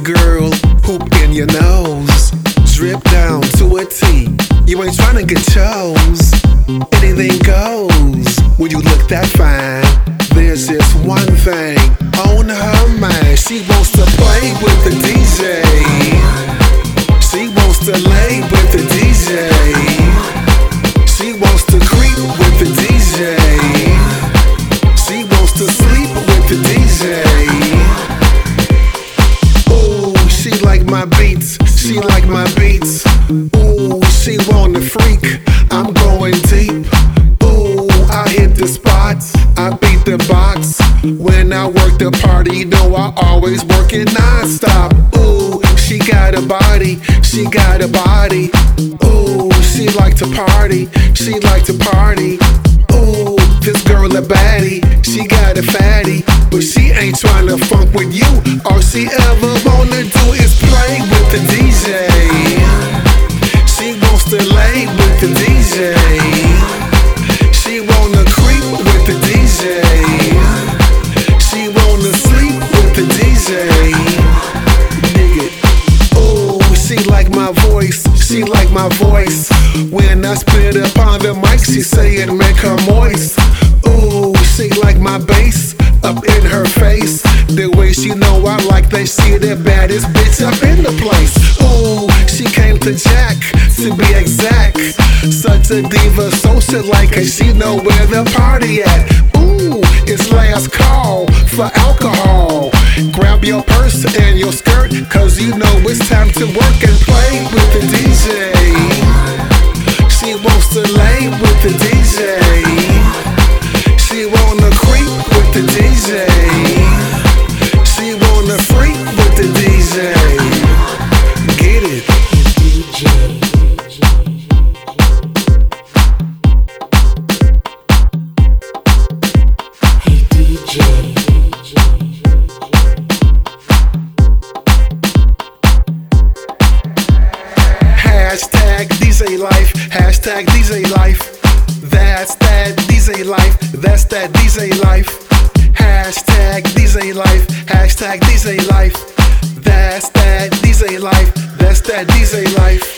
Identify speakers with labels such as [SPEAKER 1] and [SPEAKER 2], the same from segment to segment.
[SPEAKER 1] girl, poop in your nose, drip down to a T. You ain't tryna get chose. Anything goes when you look that fine. There's just one thing on her mind. She wants to play with the DJ. She wants to lay with the DJ. She wants to creep with the DJ. She wants to sleep with the DJ. Ooh, she like my beats. She like my beats. Ooh, she want to freak. I'm going deep. Ooh, I hit the spots. I beat the box. When I work the party, know I always work it non-stop. Ooh, she got a body. She got a body. Ooh, she like to party. She like to party. Ooh, this girl a baddie. She got a fatty, but she ain't tryna funk with you. All she ever wanna do is play with the DJ. She wants to lay with the DJ. She wanna creep with the DJ. She wanna sleep with the DJ. Dig it. Ooh, she like my voice. She like my voice. When I spit up on the mic, she say it make her moist. Ooh, she like my bass up in her face. The way she know I like that, she the baddest bitch up in the place. Ooh, she came to Jack, to be exact. Such a diva, socialite, she know where the party at. Ooh, it's last call for alcohol. Grab your purse and your skirt, cause you know it's time to work and play with the DJ. She wants to lay with the DJ. She wanna creep with the DJ. She wanna freak with the DJ. Get it?
[SPEAKER 2] Hey DJ.
[SPEAKER 1] Hashtag DJ life. Hashtag DJ life. That's that DJ life. That's that DJ life. Hashtag DJ life. Hashtag DJ life. That's that DJ life. That's that DJ life.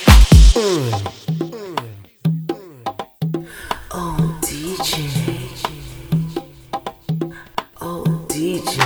[SPEAKER 2] Oh DJ. Oh DJ.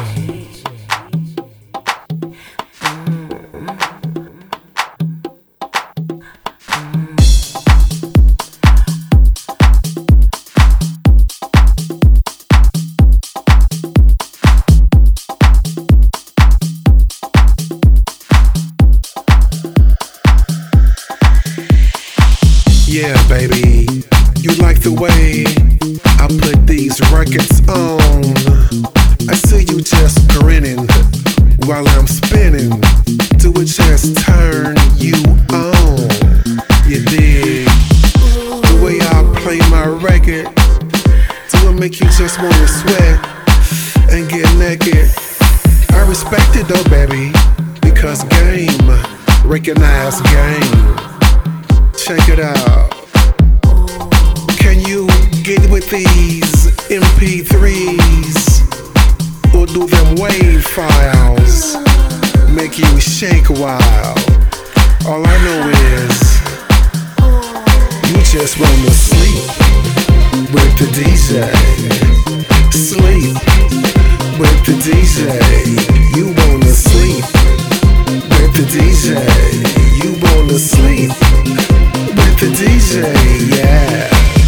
[SPEAKER 1] Yeah, baby, you like the way I put these records on. I see you just grinning while I'm spinning. Do it just turn you on. You dig the way I play my record? Do it make you just wanna sweat and get naked? I respect it though, baby, because game, recognize game. Check it out. Can you get with these MP3s or do them WAV files? Make you shake a while. All I know is you just wanna sleep with the DJ. Sleep with the DJ. You wanna sleep with the DJ. You wanna sleep with the DJ, yeah.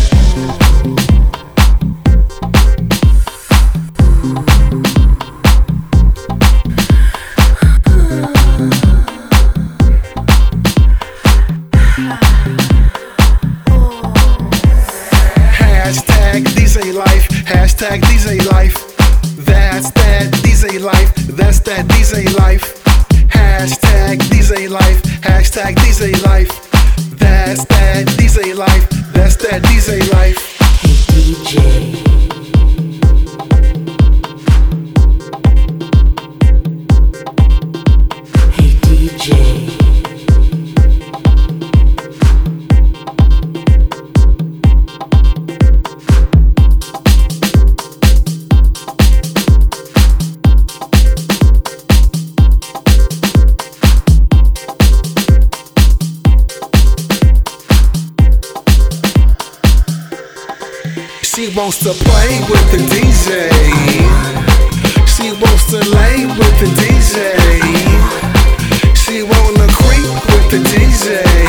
[SPEAKER 1] Hashtag DJ life. Hashtag DJ life. That's that DJ life. That's that DJ life. Hashtag DJ life. Hashtag DJ life. That's that DJ life. That's that DJ life.
[SPEAKER 2] Hey DJ. Hey DJ.
[SPEAKER 1] wants to play with the DJ. She wants to lay with the DJ. She wanna creep with the DJ.